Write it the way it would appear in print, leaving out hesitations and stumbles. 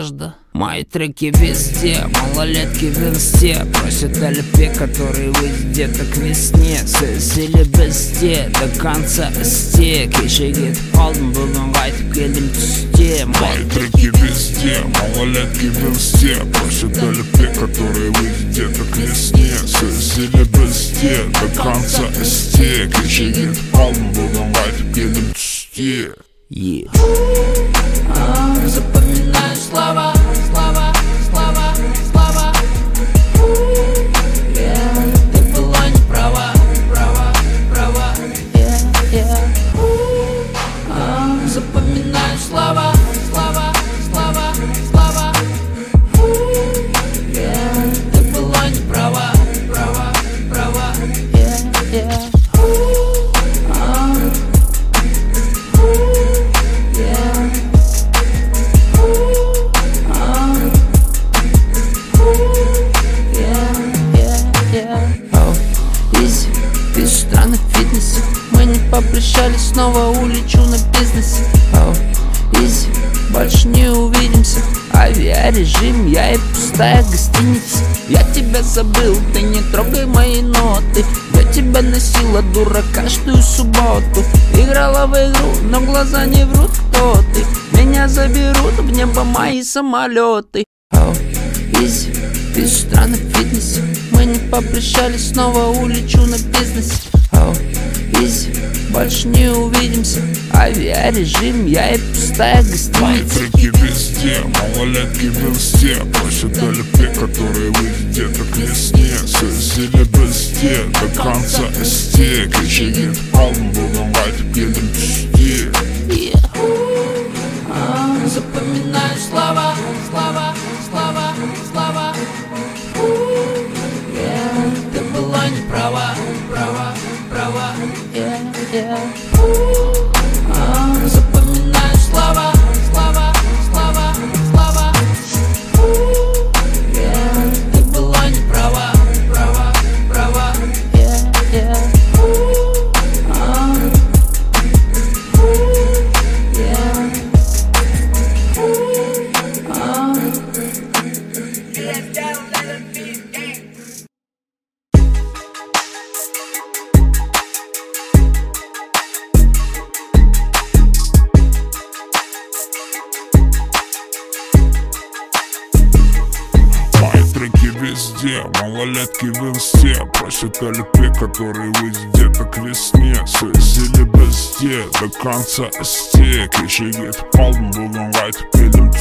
жажда. Мои треки везде, малолетки в инсте просят о любви, который выйдет к весне. Söz ile bizde до конца истек. Кешегет қалдым бүгін қайтып келдім түсте. Мои треки везде, малолетки в инсте просят о любви, который выйдет к весне. Söz ile bizde до конца истек. Кешегет қалдым бүгін қайтып келдім түсте. Запоминаю слова, слова, слова, слова. Ты была не права, права, права. Запоминаю слова, слова, слова, слова. Ты была не права, права, права. Вижу страны в фитнесе. Мы не попрощались, снова улечу на бизнесе. Изи, больше не увидимся. Авиарежим, я и пустая гостиница. Я тебя забыл, ты не трогай мои ноты. Я тебя носила, дура, каждую субботу. Играла в игру, но глаза не врут, кто ты. Меня заберут в небо мои самолеты. Изи, вижу страны в фитнесе. Мы не попрощались, снова улечу на бизнесе. Изи, больше не увидимся. Авиарежим, я и пустая гостиница. Мои треки везде, малолетки в инсте просят о любви, который выйдет к весне. Söz ile bizde до конца истек. Кешегет қалдым бүгін қайтып келдім түсте. Запоминаю слова, слова, слова, слова. Ты была не права, права, права. Запоминаю слова, слова, слова, слова. Ты была не права, права, права. Везде, малолетки в инсте просят о любви, который выйдет к весне. Söz ile bizde до конца истек. Кешегет қалдым бүгін қайтып келдім